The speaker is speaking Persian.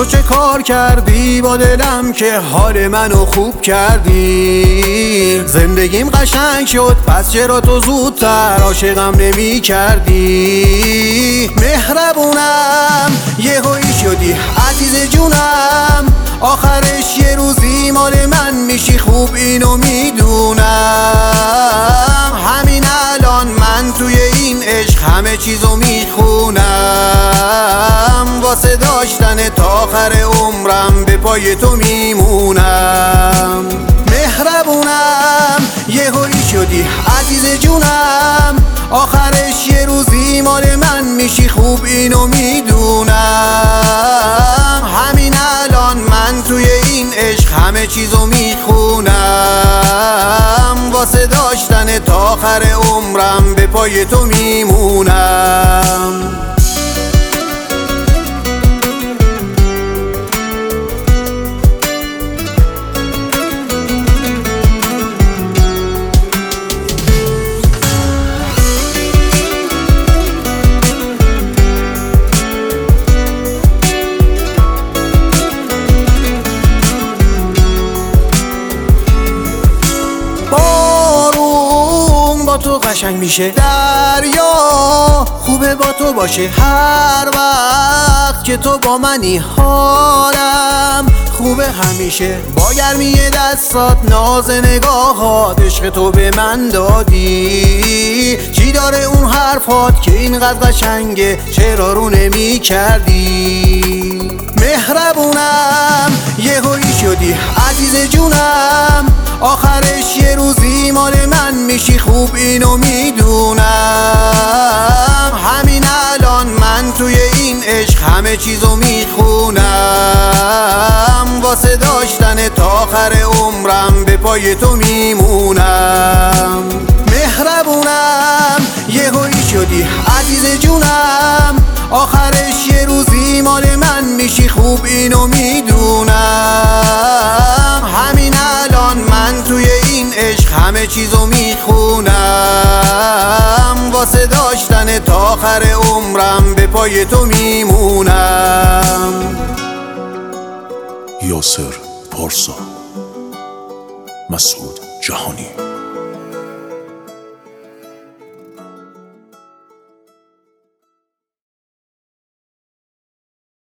تو چه کار کردی با دلم که حال منو خوب کردی؟ زندگیم قشنگ شد پس چرا تو زودتر عاشقم نمی کردی؟ مهربونم یهویی شدی عزیز جونم، آخرش یه روزی مال من میشی خوب اینو میدونم. همین الان من توی این عشق همه چیزو میخونم، واسه داشتن تا آخر عمرم به پای تو میمونم. مهربونم یهویی شدی عزیز جونم، آخرش یه روزی مال من میشی خوب اینو میدونم. همین الان من توی این عشق همه چیزو میخونم، واسه داشتن تا آخر عمرم به پای تو میمونم. با تو قشنگ میشه دریا، خوبه با تو باشه هر وقت که تو با منی، حالم خوبه همیشه با گرمی دستات، ناز نگاهات، عشق تو به من دادی. چی داره اون حرفات که اینقدر قشنگه، چرا رو نمی کردی؟ مهربونم یهویی شدی عزیز جونم، آخرش یه روزی مال من میشی خوب اینو میدونم. همین الان من توی این عشق همه چیزو میخونم، واسه داشتن تا آخر عمرم به پای تو میمونم. مهربونم یهویی شدی عزیز جونم، آخرش یه روزی مال من میشی خوب اینو میدونم. همین الان من توی این عشق همه چیزو میخونم، واسه داشتن تا آخر عمرم به پای تو میمونم. یاسر پارسا، مسعود جهانی.